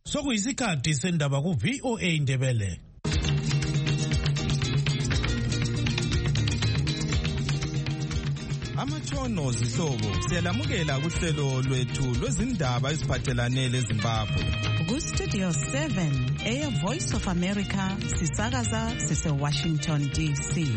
Sokuyisikhathi sendaba ku VOA Indebele. Amatshono zihlobo siyalamukela kuhlelo lwethu lwezindaba eziphathelane leZimbabwe. Ku Studio 7 Air Voice of America sisakaza sise Washington DC.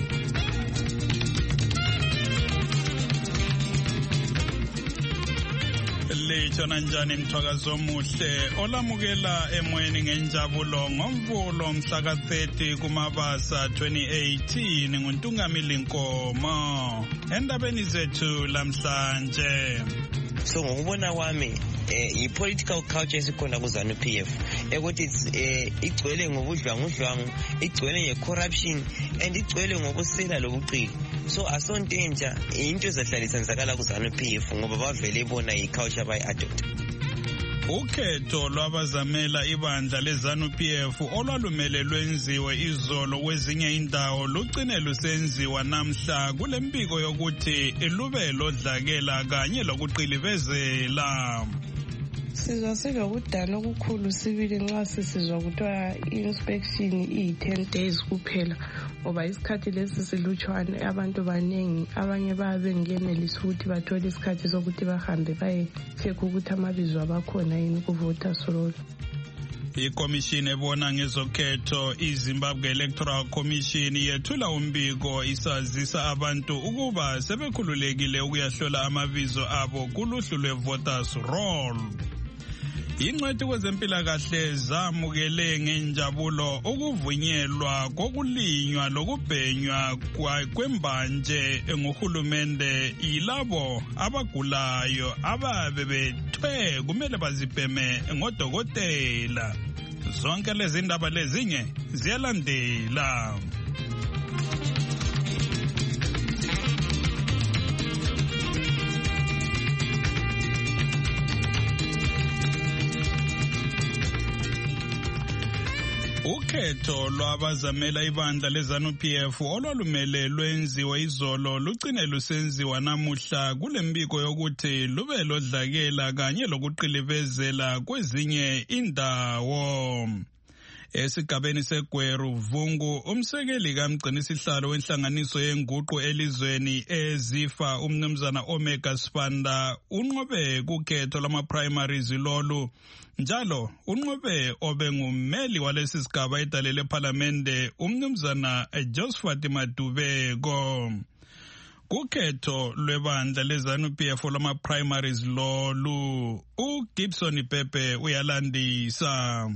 Lechona njani mthwakazo omuhle olamukela emoyeni ngenjabulo ngomvulo mhla ka-30 kuMabasa 2018 nguNtungamili Nkomo endabeni zethu lamhlanje. So ngokubona kwami i-political culture esikhona ku-ZANU PF ukuthi igcwele ngobudlwangudlwangu, igcwele nge-corruption and igcwele ngobusela lobuqili. So asonto entsha into ezahlalisa nzakala ku-ZANU PF ngoba bavele bona i-culture bayi-adopt. Ukhetho lwabazamela ibandla leZANU PF olwalumele lwenziwe izolo kwezinye indawo lugcine lusenziwa namhla kule mbiko yokuthi lube lodlakela kanye lokuqilivezela. Sizwa silokudana okukhulu sibili nxa sisizwa kuthiwa i-inspection iyi-10 days kuphela ngoba isikhathi lesi silutshwane, abantu baningi, abanye bayabe bengenelisa ukuthi bathole isikhathi sokuthi bahambe baye-check ukuthi amabizo abakhona yini ku-voters roll. Ikomishini ebona ngezokhetho iZimbabwe Electoral Commission yethula umbiko isazisa abantu ukuba sebekhululekile ukuyahlola amabizo abo kuluhlu lwe-voters roll. Ingcwethi kwezempilakahle zamukele ngenjabulo ukuvunyelwa kokulinywa lokubhenywa kwembanje ngohulumende yilabo abagulayo ababe bethwe kumele bazibheme ngodokotela. Zonke lezi ndaba lezinye ziyalandela. Ukhetho lwabazamela ibandla leZANU PF olwalumele lwenziwe izolo lugcine lusenziwa namuhla kule mbiko yokuthi lube lodlakela kanye lokuqilivezela kwezinye indawo. Esigabeni seGweru Vungu umsekeli kamgcinisihlalo wenhlanganiso yenguqu elizweni ezifa umnumzana Omega Sibanda unqobe kukhetho lama-primaries lolu. Njalo unqobe obengummeli walesi sigaba edalele parliamente umnumzana Josephat Madubeko. Kukhetho lwebandla leZANU PF lama-primaries lolu uGibson Pepe uyalandisa.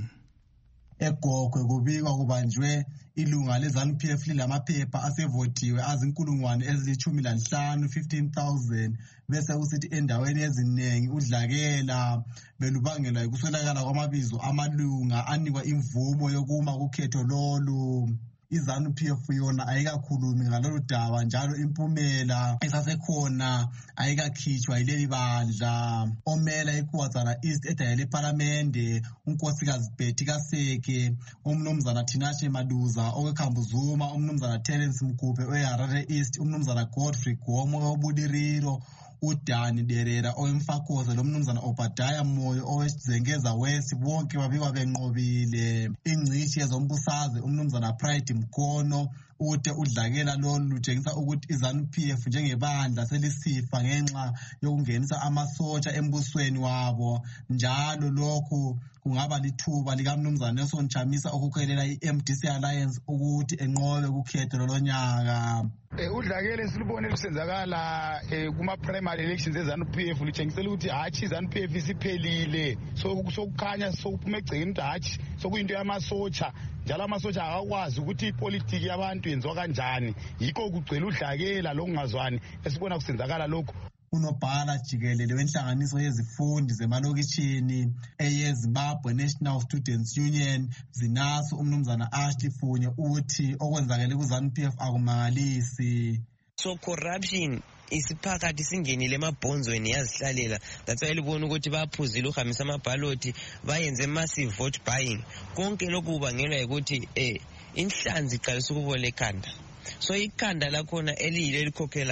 EGokwe kubikwa kubanjwe ilunga leZANU PF lilamaphepha asevotiwe azinkulungwane ezili-15 15,000 bese usithi endaweni eziningi udlakela belubangelwa yikuswelakala kwamabizo amalunga anikwa imvumo yokuma kukhetho lolu. iZANU PF yona ayikakhulumi ngalolu daba njalo impumela esasekhona ayikakhitshwa yileli bandla. Omela iKwaZana East edayele eParliamente unkosikazi Betty Kaseke, umnumzana Tinashe Maduza oweKhambuzuma, umnumzana Terence Mgubhe oweHarare East, umnumzana Godfrey Gomo oweBudiriro, uDani Derera owemfakoze lomnumzana Obadiah Moyo owezengeza West bonke babikwa benqobile. Ingcishi yezombusaze umnumzana Pride Mkono ute udlakela lolu lutshengisa ukuthi iZANU PF njengebandla selisifa ngenxa yokungenisa amasotsha embusweni wabo. Njalo lokhu kungaba lithuba likamnumzana Nelson Chamisa okukhelela i-MDC Alliance ukuthi enqobe kukhetho lolonyaka. Udlakela silubone lusenzakala kuma-primary elections eZANU PF lutshengisela ukuthi hatshi iZANU PF isiphelile. Sokukhanya sokuphume egcekeni ukuthi hatshi sokuyinto yamasotsha, njalo amasotsha akakwazi ukuthi ipolitiki yabantu yenziwa kanjani. Yikho kugcwele udlakela lokungazwani esibona kusenzakala lokhu. Unobhala jikelele wenhlanganiso yezifundi zemalokishini eyeZimbabwe National Students Union ZINASU umnumzana Ashley Funye uthi okwenzakele kuZANU PF akumangalisi. So corruption isiphakathi singenile emabhonzweni yazihlalela. That's why libona ukuthi baphuzile uhamisa amabhaloti bayenze massive vote buying. Konke lokhu kubangelwa ukuthi inhlanzi iqalisa ukubola ekhanda. So ikhanda lakhona eliyilo elikhokhelayo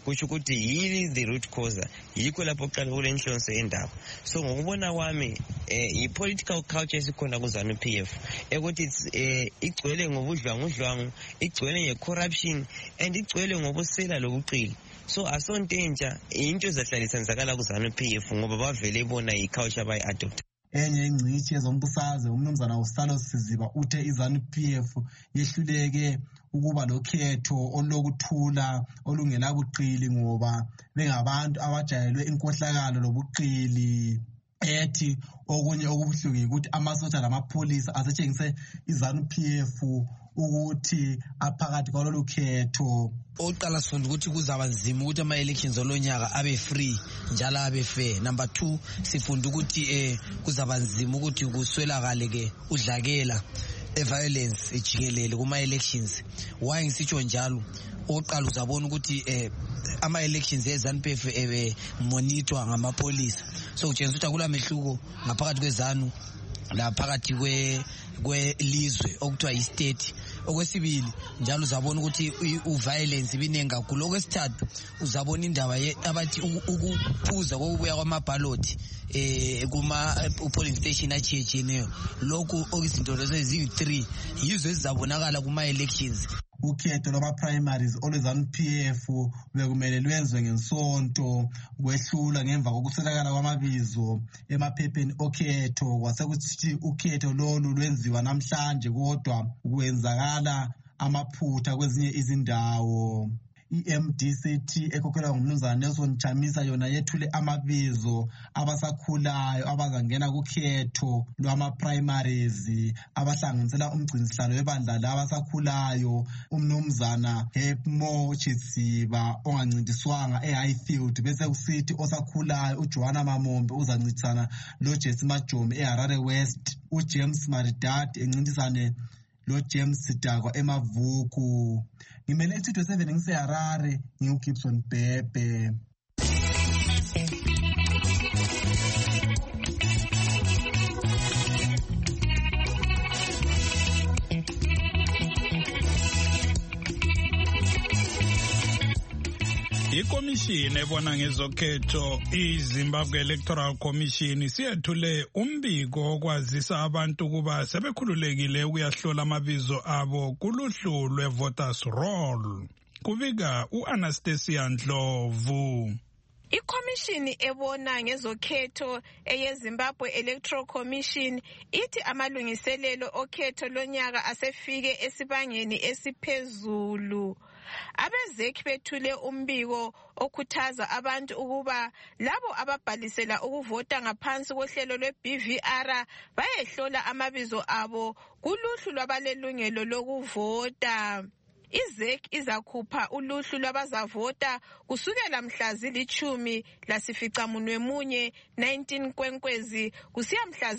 kusho ukuthi yili the root cause, yikho lapho kuqala kule inhlonso yendaba. So ngokubona kwami i-political culture esikhona ku-ZANU-PF ukuthi igcwele ngobudlwangudlwangu, igcwele nge-corruption and igcwele ngobusela lobuqili. So asonto entsha into ezahlalisa nzakala ku-ZANU-PF ngoba bavele bona i-culture bayi-adopt. Enye ingcitshi yezombusazwe umnumzana uSalo Siziba uthe iZANU-PF yehluleke ukuba lokhetho olukuthula olungela buqili ngoba bengabantu abajayelwe inkohlakalo lobuqili. Ethi okunye okubuhlungu ukuthi amasotsha lamapholisa asetshengise iZANU-PF ukuthi aphakathi kwalolu khetho. Oqala sifunda ukuthi kuzaba nzima ukuthi ama-elections olonyaka abe free njalo abe fair. Number 2 sifunda ukuthi kuzaba nzima ukuthi kuswelakale udlakela violence ejikelele kuma-elections. Why ngisitsho njalo? Oqala uzabona ukuthi ama-elections eZANU-PF monitor ngamapolisa. So kutshengisa ukuthi akula mehluko ngaphakathi kweZANU la phakathi kwelizwe okuthiwa yi-state. Okwesibili njalo uzabona ukuthi u-violence ibiningi kakhulu. Okwesithathu uzabona indaba abathi ukuphuza kokubuya kwamabhaloti kuma-polling station achiyechiyeneyo. Lokhu okuyizinto lezo eziyi-3 yizo ezizabonakala kuma-elections. Ukhetho lwama-primaries olwe-ZANU-PF bekumele lwenziwe ngensonto, kwehlula ngemva kokuswelakala kwamabizo emaphepheni okhetho. Kwasekuthi ukhetho lolu lwenziwa namhlanje kodwa kwenzakala amaphutha kwezinye izindawo. I-MDCT ekhokhelwa ngumnumzana Nelson Chamisa yona yethule amabizo abasakhulayo abazangena kukhetho lwama-primaries abahlanganisela umgcinisihlalo webandla labasakhulayo umnumzana Hepmo Chitsiba ongancintiswanga e-Highfield, bese kusithi osakhulayo uJohana Mamombe uzancintisana loJesse Majomi eHarare West, uJames Maridadi encintisane loJames Sidakwa eMavuku. Ngimele Studio 7 ngiseHarare, ngiuGibson Bhebhe. Ikomishini ebona ngezokhetho iZimbabwe Electoral Commission siyethule umbiko okwazisa abantu kuba sebekhululekile ukuyahlola amabizo abo kuluhlu lwe-voters roll. Kubika u-Anastasia Ndlovu. Ikomishini ebona ngezokhetho eyeZimbabwe Electoral Commission ithi amalungiselelo okhetho lonyaka asefike esibangeni esiphezulu. Abezeki bethule umbiko okhuthaza abantu ukuba labo ababhalisela ukuvota ngaphansi kohlelo lwe-BVR bayehlola amabizo abo kuluhlu lwabalelungelo lokuvota. IZEC izakhupha uluhlu lwabazavota kusukela mhla zili-10 19 Kwenkwezi kusiya mhla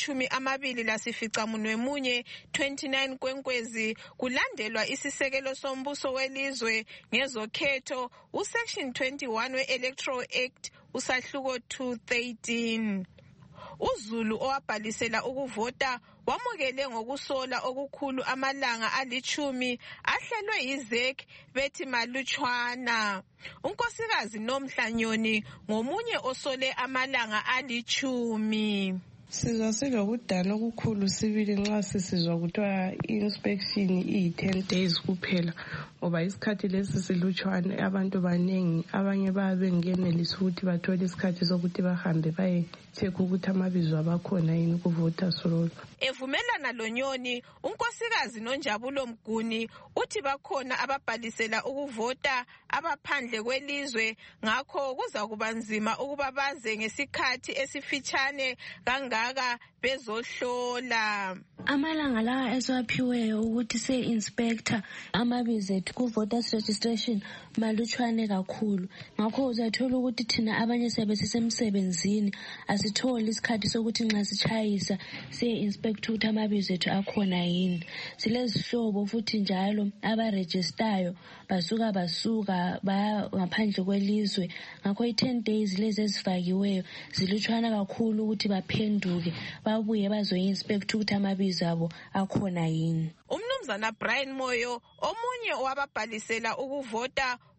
zingama-21 29 Kwenkwezi, kulandelwa isisekelo sombuso welizwe ngezokhetho uSection 21 we-Electoral Act usahluko 213. uZulu owabhalisela ukuvota wamukele ngokusola okukhulu amalanga ali10 ahlelwe yiZEC bethi malutshwana. uNkosikazi Nomhlanyoni ngomunye osole amalanga ali10. Sizwa silokudana okukhulu sibili nxa sisizwa kuthiwa i-inspection iyi-10 days kuphela, ngoba isikhathi lesi silutshwane, abantu baningi, abanye bayabe bengenelisa ukuthi bathole isikhathi sokuthi bahambe baye-check ukuthi amabizo abakhona yini ku-voters roll. Evumelana loNyoni, uNkosikazi Nonjabulo Mguni uthi bakhona ababhalisela ukuvota abaphandle kwelizwe, ngakho kuza kuba nzima ukuba baze ngesikhathi esifitshane kangaka bezohlola. Amalanga lawa esiwaphiweyo ukuthi se-inspector amabizo ethu ku-voters registration malutshwane kakhulu, ngakho uzathola ukuthi thina abanye siyabe sisemsebenzini asitholi isikhathi sokuthi nxa sitshayisa siye-inspector ukuthi amabizo ethu akhona yini. Silezihlobo futhi njalo abarejistayo basuka baya ngaphandle kwelizwe, ngakho i-10 days lezi ezifakiweyo zilutshwana kakhulu ukuthi baphenduke babuye bazoyi-inspect ukuthi amabizo abo akhona yini. Umnumzana Brian Moyo, omunye owababhalisela ukuvota,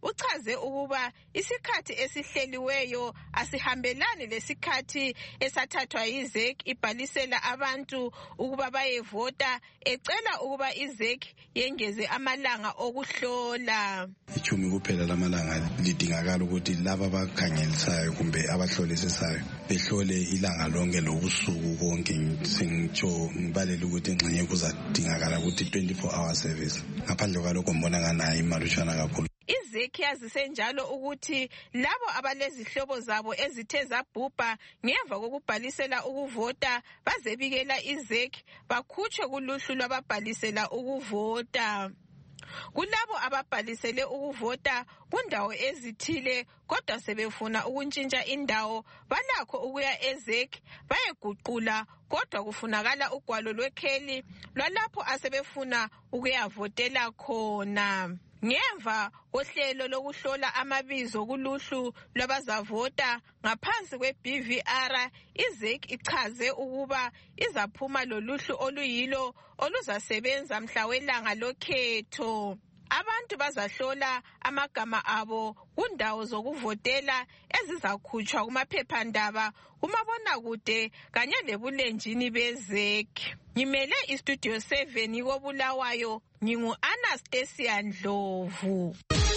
uchaze ukuba isikhathi esihleliweyo asihambelani lesikhathi esathathwa yiZEC ibhalisela abantu ukuba bayevota, ecela ukuba iZEC yengeze amalanga okuhlola. 10 kuphela lamalanga lidingakala ukuthi laba abakhangelisayo kumbe abahlolisisayo behlole ilanga lonke lobusuku konke. Ngibalela ukuthi ngxenye kuzadingakala ukuthi 24 hour service. Ngaphandle kwalokho mbona nganayo imalutshwana kakhulu. iZEC yazise njalo ukuthi labo abalezihlobo zabo ezithe zabhubha ngemva kokubhalisela ukuvota bazebikela iZEC bakhutshwe kuluhlu lwababhalisela ukuvota. Kulabo ababhalisele ukuvota kundawo ezithile kodwa sebefuna ukuntshintsha indawo balakho ukuya eZEC bayeguqula, kodwa kufunakala ugwalo lwekheli lwalapho asebefuna ukuyavotela khona. Ngemva kohlelo lokuhlola amabizo kuluhlu lwabazavota ngaphansi kwe-BVR, iZEC ichaze ukuba izaphuma loluhlu oluyilo oluzasebenza mhla welanga lokhetho. Abantu bazahlola amagama abo kundawo zokuvotela ezizakhutshwa kumaphephandaba, kumabonakude kanye lebulenjini beZEC. Ngimele iStudio 7 koBulawayo, ngingu-Anastasia Ndlovu.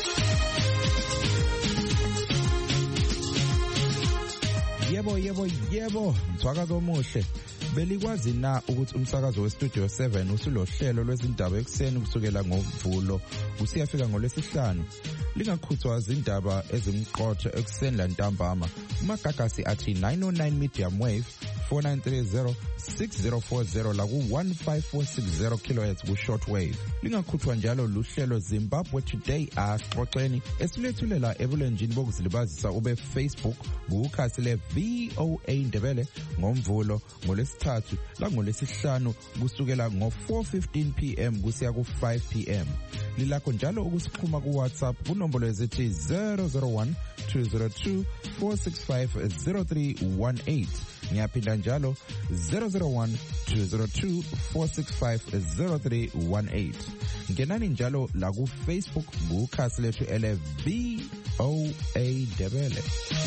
Yebo, mthwaka komuhle. Belikwazi na ukuthi umsakazo weStudio 7 usulohlelo lwezindaba ekuseni kusukela ngoMvulo kusiyafika ngoLwesihlanu? Lingakhuthwa izindaba ezimqotho ekuseni lantambama. Umagagasi athi 909 medium wave 4930 6040 la ku-15460 kHz ku-shortwave. Lingakhuthwa njalo luhlelo Zimbabwe Today Axoxeni esilethulela ebulenjini bokuzilibazisa ube Facebook kukhasi le-VOA Ndebele ngoMvulo, ngoLwesithathu langoLwesihlanu kusukela ngo-4:15 PM kusiya ku-5 PM. Lilakho njalo ukusixhuma ku-WhatsApp kunombolo ezithi 001 202 465 0318. Ngiyaphinda njalo 001 202 465 0318. Ngenani njalo la ku-Facebook kukhasi lethu ele-VOA Ndebele.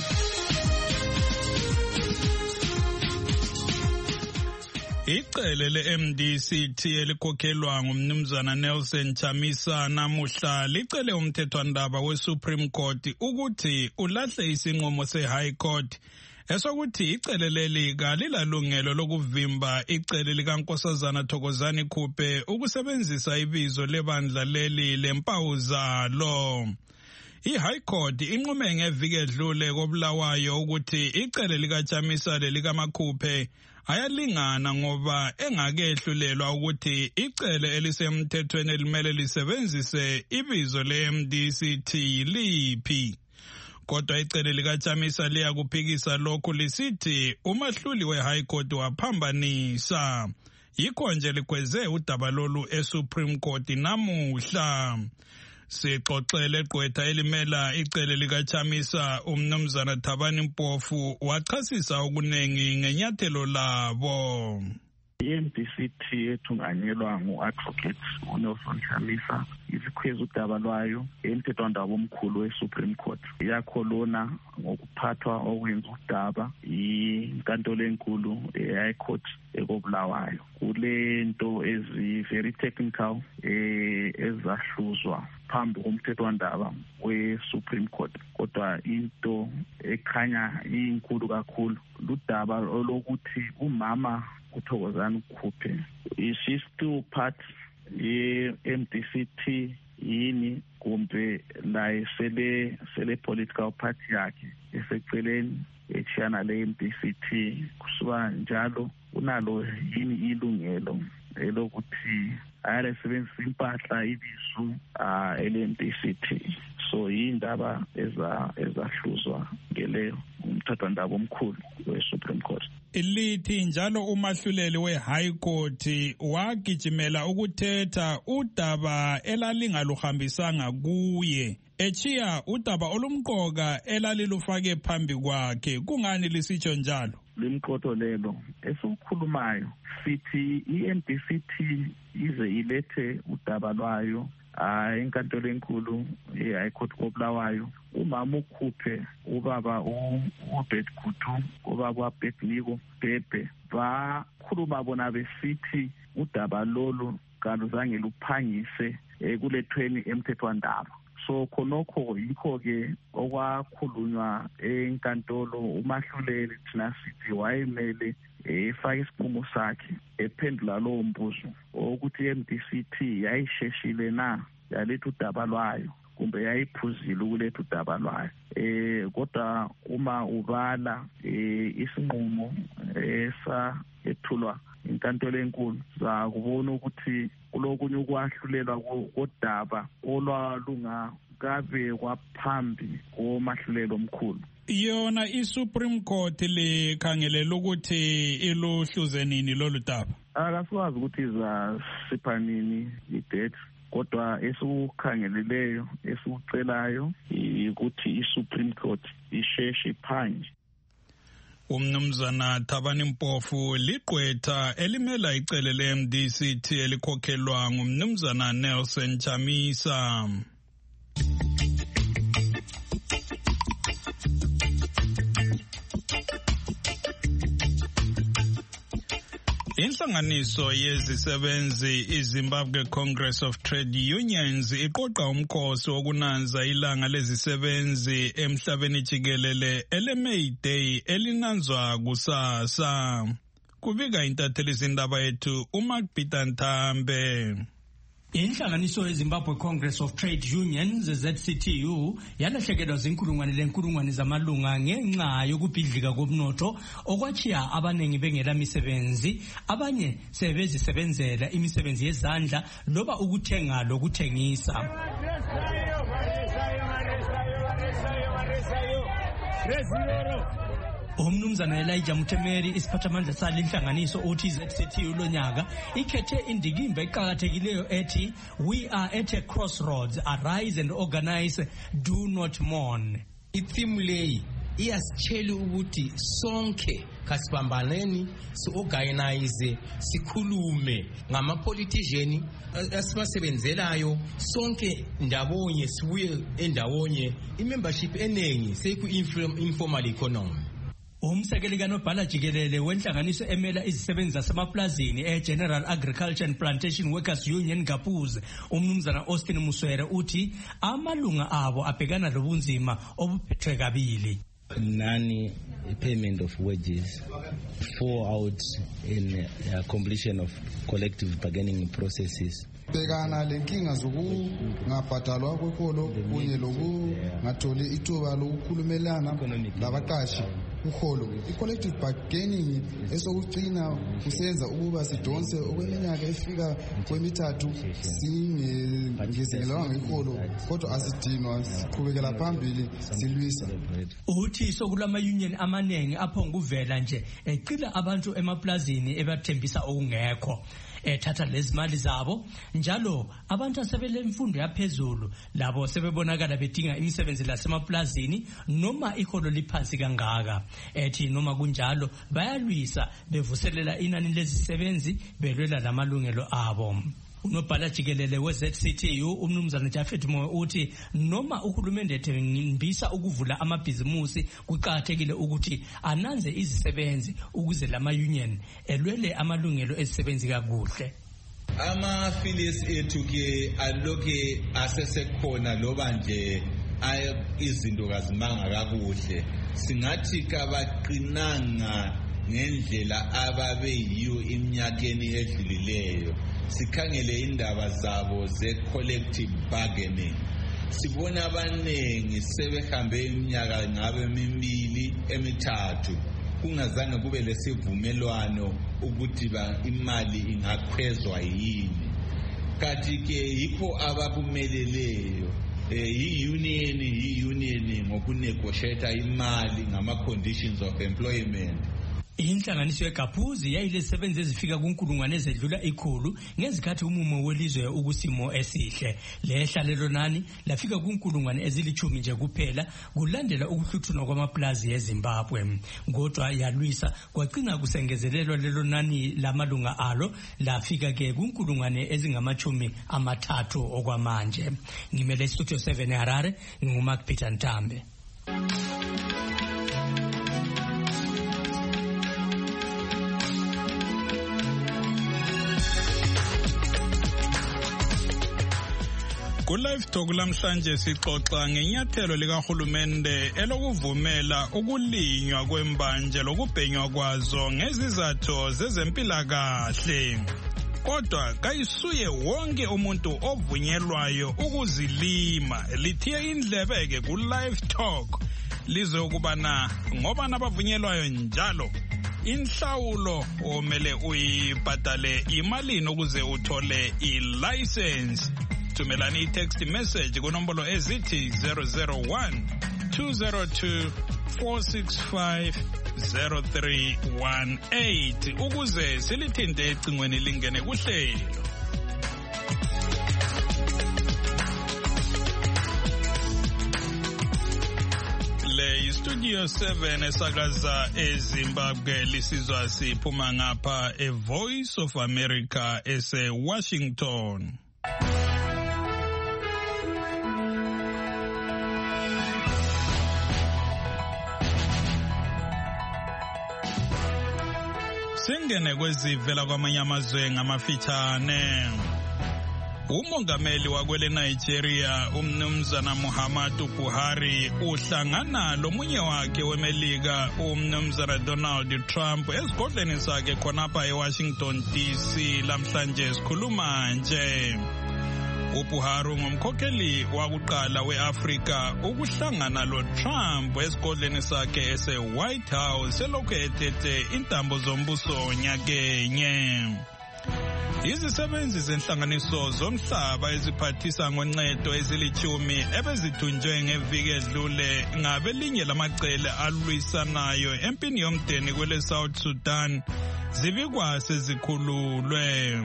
Icele le-MDCT elikhokhelwa ngumnumzana Nelson Chamisa namuhla licele umthethwandaba we-Supreme Court ukuthi ulahle isinqumo se-High Court esokuthi icele leli kalilalungelo lokuvimba icele likaNkosazana Thokozani Khuphe ukusebenzisa ibizo lebandla leli lempawu zalo. I-High Court inqume ngeviki edlule koBulawayo ukuthi icele likaChamisa lelikaMakhuphe ayalingana ngoba engakehlulelwa ukuthi icele elisemthethweni elimele lisebenzise ibizo le-MDCT liphi. Kodwa icele likaChamisa liyakuphikisa lokhu lisithi umahluli we-High Court waphambanisa. Yikho nje likweze udaba lolu eSupreme Court namuhla. Sixoxele gqwetha elimela icele likaChamisa umnumzana Thabani Mpofu wachasisa okunengi ngenyathelo labo. I-MDCT ethunganyelwa ngu-Advocate uNelson Chamisa isikhweza udaba lwayo emthethwandaba omkhulu we-Supreme Court. Yakholona ngokuphathwa okwenza udaba inkantolo enkulu e-High Court ekoBulawayo. Kule nto ezi-very technical ezahluzwa phambi komthethwandaba we-Supreme Court. Kodwa into ekhanya inkulu kakhulu ludaba olokuthi umama uThokozani Khuphe is she still part ye-MDCT yini kumbe la sele political party yakhe eseceleni echiyana le-MDCT kusuka njalo unalo yini ilungelo elokuthi ayalisebenzisa impahla ibizo ele-MDCT. So yindaba ezahluzwa ngeleyo umthethwandaba omkhulu we-Supreme Court. Ilithi njalo umahluleli we-High Court wagijimela ukuthetha udaba elalingaluhambisanga kuye, echiya udaba olumqoka elalilufake phambi kwakhe. Kungani lisitsho njalo? Limqoto lelo esikhulumayo sithi i-MDCT ize ilethe udaba lwayo enkantolo enkulu eHigh Court koBulawayo umama ukhuphe ubaba uBet Kutu ubaba uBetniko Bebe bakhuluma bona besithi udaba lolu kaluzange luphangise kulethweni emthethwandaba. So khonokho yikho ke okwakhulunywa enkantolo uMahluleli thina sithi wayemele efake isinqumo sakhe ephendula lo mbuzo ukuthi iMDCT yayisheshile na yaletha udaba lwayo kumbe yayiphuzile ukuletha udaba lwayo. Kodwa uma ubala isinqumo ethulwa inkantolo enkulu zakubona ukuthi kulokunye ukwahlulelwa kodaba olwalungakabe kwaphambi komahlulelo omkhulu. Yona iSupreme Court likhangelela ukuthi iluhluze nini lolu daba. Akasiwazi ukuthi izasipha nini i-date, kodwa esikukhangeleleyo esikucelayo ukuthi iSupreme Court isheshe phanje. Umnumzana Thabani Mpofu liqwetha elimela icele le-MDCT elikhokhelwa ngumnumzana Nelson Chamisa. Inhlanganiso yezisebenzi iZimbabwe Congress of Trade Unions iqoqa umkhosi wokunanza ilanga lezisebenzi emhlabeni jikelele ele-May Day elinanzwa kusasa. Kubika intatheli zindaba yethu uMakbita Nthambe. Inhlanganiso yeZimbabwe Congress of Trade Unions ZCTU yalahlekelwa zinkulungwane zamalunga ngenxa yokubhidlika komnotho okwachiya abanengi bengela misebenzi, abanye sebezisebenzela imisebenzi yezandla loba ukuthenga lokuthengisa. Umnumzana Elijah Mutemeri isiphathamandla sale inhlanganiso uthi ZCTU lonyaka ikhethe indikimba eqhakathekileyo ethi we are at a crossroads, arise and organize, do not mourn. Itheme leyi iyasitshela ukuthi sonke kasibambaneni si-organize sikhulume ngama-politician asibasebenzelayo sonke ndawonye sibuye endawonye i-membership eningi seku-informal economy. Umsekeli kanobhala jikelele wenhlanganiso emela izisebenzi zasemaplazini General Agriculture and Plantation Workers Union GAPUZ umnumzana Austin Muswere uthi amalunga abo abhekana lobunzima obuphethwe kabili. Non-payment of wages, fallout in completion of collective bargaining processes. Bhekana lenkinga zokungabhadalwa kweholo kunye lokungatholi ithuba lokukhulumelana labaqashi uholo. I-collective bargaining esokucina kusenza ukuba sidonse okweminyaka efika kwemithathu singezingelwa ngeholo, kodwa asidinwa siqhubekela phambili silwisa. Uthi sokulama-union amanengi aphonguvela nje ecila abantu emaplazini ebathembisa okungekho. Ethatha lezi mali zabo njalo abantu asebele imfundo yaphezulu labo sebebonakala bedinga imisebenzi lasemaplazini noma iholo liphansi kangaka. Ethi noma kunjalo bayalwisa bevuselela inani lezisebenzi belwela lamalungelo abo. Unobhala jikelele we-ZCTU umnumzana Jafet Moyo uthi noma uhulumende ethembisa ukuvula amabhizimusi kuqakathekile ukuthi ananze izisebenzi ukuze lama-union elwele amalungelo ezisebenzi kakuhle. Ama-affiliates ethu ke aloke asesekhona loba nje izinto kazimanga kakuhle, singathi kabaqinanga ngendlela ababe yiyo iminyakeni edlulileyo. Sikhangele indaba zabo ze-collective bargaining, sibona abanengi sebehambe iminyaka ngabe emibili emithathu kungazange kube lesivumelwano ukuthi imali ingakhwezwa yini. Kanti ke yikho abakumeleleyo i-union ngokunegotiate imali ngama-conditions of employment. Inhlanganiso yeGaphuzi yayilezisebenzi ezifika kunkulungwane ezedlula 100 ngezikhathi umumo welizwe ukusimo esihle. Lehlalelo nani lafika kunkulungwane ezilithumi nje kuphela kulandela ukuhluthunwa kwamaplazi eZimbabwe. Kodwa yalwisa kwagcina kusengezelelwa lelo nani lamalunga alo lafika ke kunkulungwane ezingamachumi amathathu okwamanje. Ngimele Studio 7 eHarare, nguMark Peter Ntambe. Ku-Live Talk lamhlanje sixoxa ngenyathelo likahulumende elokuvumela ukulinywa kwembanje lokubhenywa kwazo ngezizathu zezempilakahle. Kodwa kayisuye wonke umuntu ovunyelwayo ukuzilima. Lithiye indlebeke ku-Live Talk lize ukubana ngoba nabavunyelwayo njalo inhlawulo omele uyibhadale imalini ukuze uthole i-license. Thumelani i-text message kunombolo ezithi 001 202 465 0318 ukuze silithinte ecingweni lingene kuhlelo. Le Studio 7 esakaza eZimbabwe lisizwa siphuma ngapha eVoice of America ese-Washington. Singene kwezivela kwamanye amazwe ngamafitshane. Umongameli wakwele Nigeria umnumzana Muhammadu Buhari uhlangana lomunye wakhe weMelika umnumzana Donald Trump esigodleni sakhe khonapha eWashington DC lamhlanje sikhuluma nje. uBuhari ngumkhokheli wakuqala weAfrika ukuhlangana loTrump esigodleni sakhe ese-White House selokhu ethethe intambo zombuso nyakenye. Izisebenzi zenhlanganiso zomhlaba eziphathisa ngoncedo ezilithumi ebezithunjwe ngeviki edlule ngabelinye lamacele alwisanayo empini yomdeni kwele South Sudan zibikwa sezikhululwe.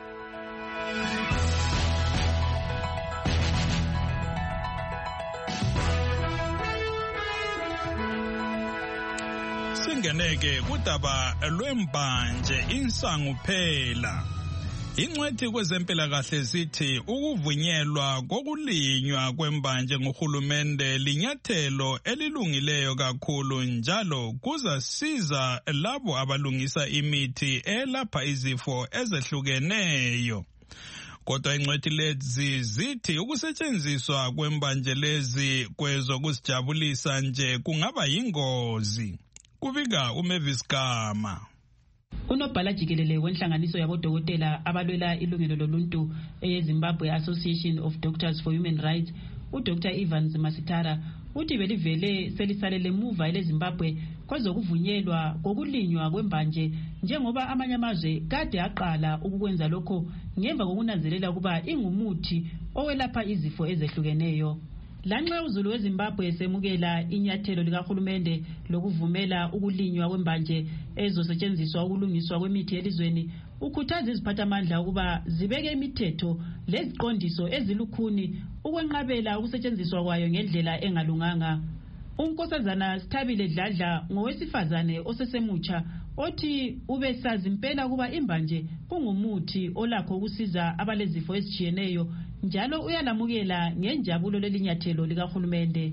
Singeneke kudaba lwembanje insangu phela. Ingcwethi kwezempilakahle zithi ukuvunyelwa kokulinywa kwembanje ngohulumende linyathelo elilungileyo kakhulu njalo kuzasiza labo abalungisa imithi elapha izifo ezehlukeneyo. Kodwa ingcwethi lezi zithi ukusetshenziswa kwembanje lezi kwezokuzijabulisa nje kungaba yingozi. Kubika uMavis Gama. Unobhala jikelele wenhlanganiso yabodokotela abalwela ilungelo loluntu eZimbabwe Association of Doctors for Human Rights, uDr. Evans Masitara, uthi belivele selisalele emuva eleZimbabwe kwezokuvunyelwa kokulinywa kwembanje njengoba amanye amazwe kade aqala ukukwenza lokho ngemva kokunanzelela ukuba ingumuthi owelapha izifo ezehlukeneyo. Lanxa uzulu weZimbabwe semukela inyathelo likahulumende lokuvumela ukulinywa kwembanje ezosetshenziswa ukulungiswa kwemithi elizweni, ukhuthaza iziphathamandla ukuba zibeke imithetho leziqondiso ezilukhuni ukwenqabela ukusetshenziswa kwayo ngendlela engalunganga. Unkosazana Sithabile Dladla ngowesifazane osesemutsha othi ubesazi impela kuba imbanje kungumuthi olakho ukusiza abalezifo ezijiyeneyo njalo uyalamukela ngenjabulo lelinyathelo likahulumende.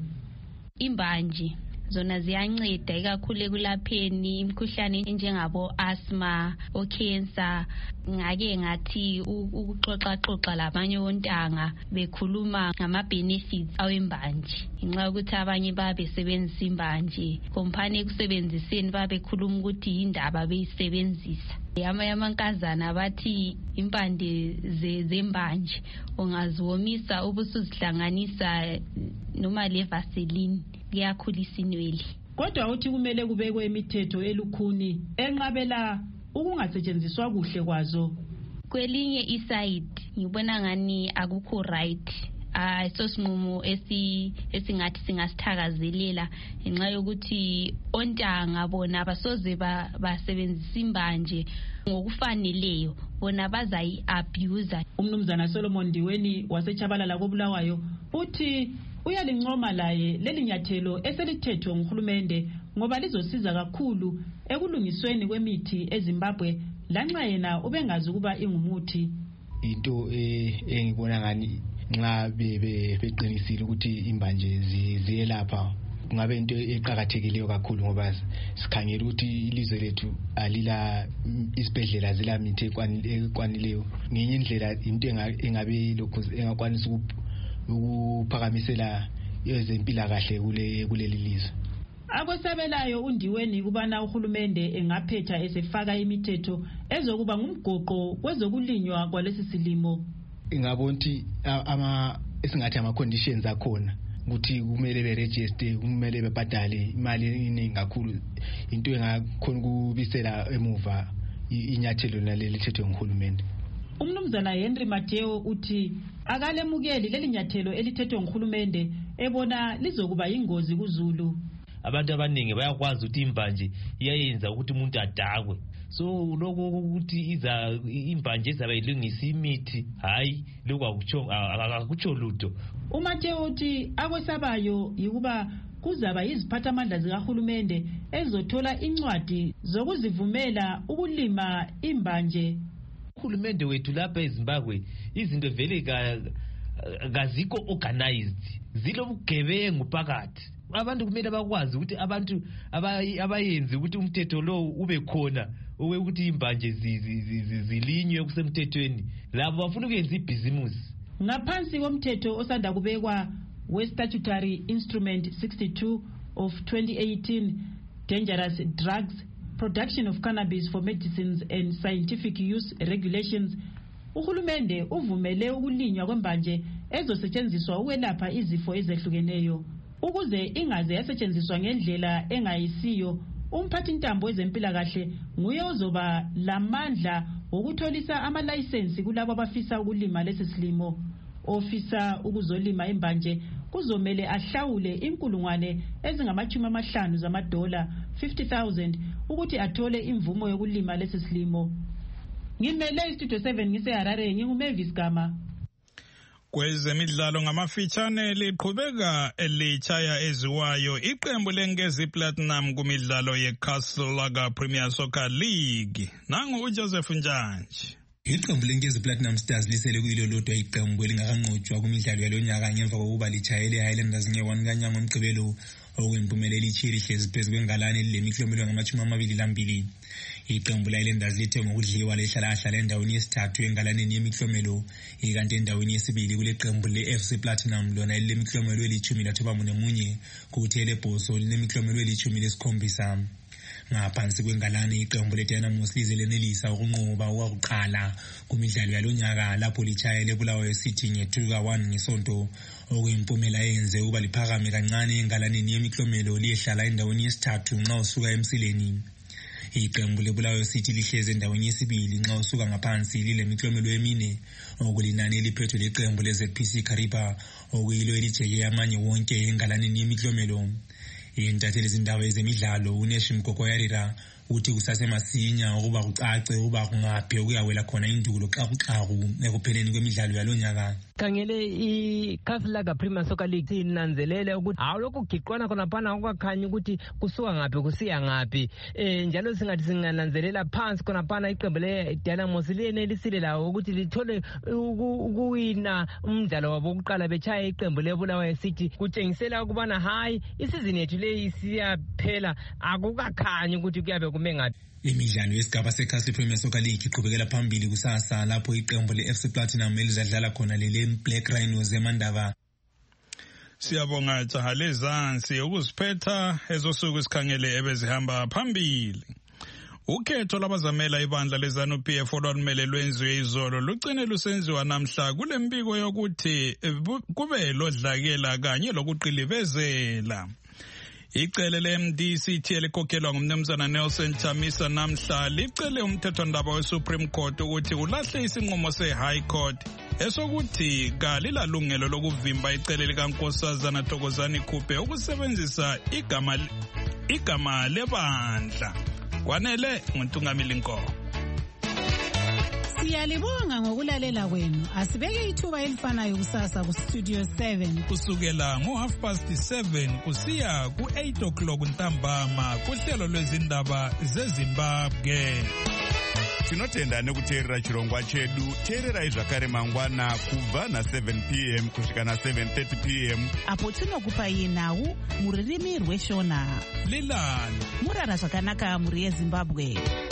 Imbanje zona ziyanceda ikakhulu ekulapheni imikhuhlane enjengabo asthma, cancer. Ngake ngathi ukuxoxa labanye ontanga bekhuluma ngama benefits awembanje. Ngenxa ukuthi abanye babesebenzisa imbanje, komphane ekusebenziseni babekhuluma ukuthi indaba beyisebenzisa. Amankazana bathi impande zembanje ungaziwomisa ubusuzihlanganisa noma le vaseline kuyakhulisa inwele. Kodwa uthi kumele kubekwe imithetho elukhuni enqabela ukungasetshenziswa kuhle kwazo. Kwelinye iside ngibona ngani akukho right sosinqumo esingathi singasithakazelela ngenxa yokuthi ontanga bona basoze basebenzisa imbanje ngokufaneleyo, bona bazayi-abuse. Umnumzana Solomon Ndiweni waseChabalala koBulawayo uthi uyalincoma laye leli nyathelo eselithethwe nguhulumende ngoba lizosiza kakhulu ekulungisweni kwemithi eZimbabwe lanxa yena ubengazi ukuba ingumuthi. Into engibona ngani nxa beqinisile ukuthi imbanje ziyelapha kungabe into eqhakathekileyo kakhulu ngoba sikhangela ukuthi ilizwe lethu alila isibhedlela zila mithi ekwanileyo. Ngenye indlela into engabe lokho engakwanisa ukuphakamisela ezempilakahle kuleli lizwe. Akwesabelayo uNdiweni kubana uhulumende engaphetha esefaka imithetho ezokuba ngumgoqo kwezokulinywa kwalesi silimo. Ngabona ukuthi esingathi ama-conditions akhona ukuthi kumele beregister, kumele bebhadale imali eningi kakhulu, into engakhona ukubisela emuva inyathelo naleli thethwe nguhulumende. Umnumzana Henry Mateo uthi akalemukeli leli nyathelo elithethwe nguhulumende ebona lizokuba yingozi kuZulu. Abantu abaningi bayakwazi ukuthi imbanje iyayenza ukuthi umuntu adakwe, so lokho ukuthi imbanje izaba ilungisa imithi, hayi lokho akutsho lutho. uMateo uthi akwesabayo yikuba kuzaba iziphathamandla zikahulumende ezothola incwadi zokuzivumela ukulima imbanje. Uhulumende wethu lapha eZimbabwe izinto vele kazikho organized, zilobugebengu phakathi. Abantu kumele bakwazi ukuthi abantu abayenzi ukuthi umthetho lo ube khona ukuthi imbanje zilinywe kusemthethweni, labo bafuna ukuyenza ibhizimusi. Ngaphansi komthetho osanda kubekwa we-Statutory Instrument 62 of 2018, Dangerous Drugs, Production of Cannabis for Medicines and Scientific Use Regulations, uhulumende uvumele ukulinywa kwembanje ezosetshenziswa ukwelapha izifo ezehlukeneyo. Ukuze ingaze yasetshenziswa ngendlela engayisiyo, umphathintambo wezempilakahle nguye ozoba lamandla ukutholisa amalayisensi kulabo abafisa ukulima lesi silimo. Ofisa ukuzolima imbanje kuzomele ahlawule $50,000 $50,000 ukuthi athole imvumo yokulima lesi silimo. Ngimele iStudio 7 ngiseHarare, nginguMavis Gama. Kwezemidlalo ngamafitshane liqhubeka elitshaya eziwayo iqembu leNkezi Platinum kumidlalo yeCastle Lager Premier Soccer League. Nangu uJoseph Njanji. Iqembu leNkezi Platinum Stars lisele kuyilo lodwa iqembu elingakanqotshwa kumidlalo yalonyaka ngemva kokuba litshayele Highlanders nge-1 kaNyanga ngoMgqibelo okwempumelelo elihleli hlezi phezu kwengalane elilemiklomelo ngama-22. Iqembu leHighlanders lithe ngokudliwa lehlala endaweni yesithathu engalaneni yemiklomelo, ikanti endaweni yesibili kule qembu le-FC Platinum lona elilemiklomelo eli-14 kuthi elebhoso linemiklomelo eli-17. Ngaphansi kwengalane iqembu leDynamos lize lenelisa ukunqoba okwakuqala kumidlalo yalonyaka lapho litshayele eBulawayo City nge-2-1 ngesonto, okuyimpumela eyenze ukuba liphakame kancane engalaneni yemiklomelo liyehlala endaweni yesithathu nxa usuka emsileni. Iqembu leBulawayo City lihlezi endaweni yesibili nxa usuka ngaphansi lilemiklomelo emine, okulinani eliphethwe leqembu leZPC Kariba okuyilo elijeke amanye wonke engalaneni yemiklomelo. Intatheli zindaba ezemidlalo uNeshi Mgogoyarira uthi kusasemasinya ukuba kucace ukuba kungaphi okuyawela khona indulo xakuxaku ekupheleni kwemidlalo yalonyaka. Khangele iCastle Lager Premier Soccer League sinanzelele ukuthi awulokhu giqwana khonaphana okwakhanya ukuthi kusuka ngaphi kusiya ngaphi, njalo singathi singananzelela phansi khonaphana iqembu leDynamos liyenelisile lawo ukuthi lithole ukuwina umdlalo wabo wokuqala bechaya iqembu leBulawayo City, kutshengisela ukubana hayi isizini yethu leyi siyaphela, akukakhanyi ukuthi kuyabe kume ngaphi. Imidlalo yesigaba seCastle Premier Soccer League iqhubekela phambili kusasa lapho iqembu leFC Platinum elizadlala khona leBlack Rhinos eMandava. Siyabonga jaha lezansi ukuziphetha ezosuku isikhangele ebezihamba phambili. Ukhetho labazamela ibandla leZANU-PF olwalumele lwenziwe izolo lugcine lusenziwa namhla kule mbiko yokuthi kube lodlakela kanye lokuqilivezela. Icele le-MDC elikhokelwa ngumnumzana Nelson Chamisa namhla licele umthethwandaba we-Supreme Court ukuthi ulahle isinqumo se-High Court esokuthi kalilalungelo lokuvimba icele likaNkosazana Thokozani Khuphe ukusebenzisa igama lebandla. Kwanele nguNtungamili Nkomo. Siyalibonga ngokulalela kwenu. Asibeke ithuba elifanayo kusasa ku Studio 7 kusukela ngo7:30 kusiya ku8 o'clock ntambama kuhlelo lwezindaba zeZimbabwe. Tinotenda nekuteerera chirongwa chedu. Teererai zvakare mangwana kubva na7 p.m. kusvika na7:30 p.m. apo tinokupai nhau muririmi rweshona. Lilani murara zvakanaka muri yeZimbabwe.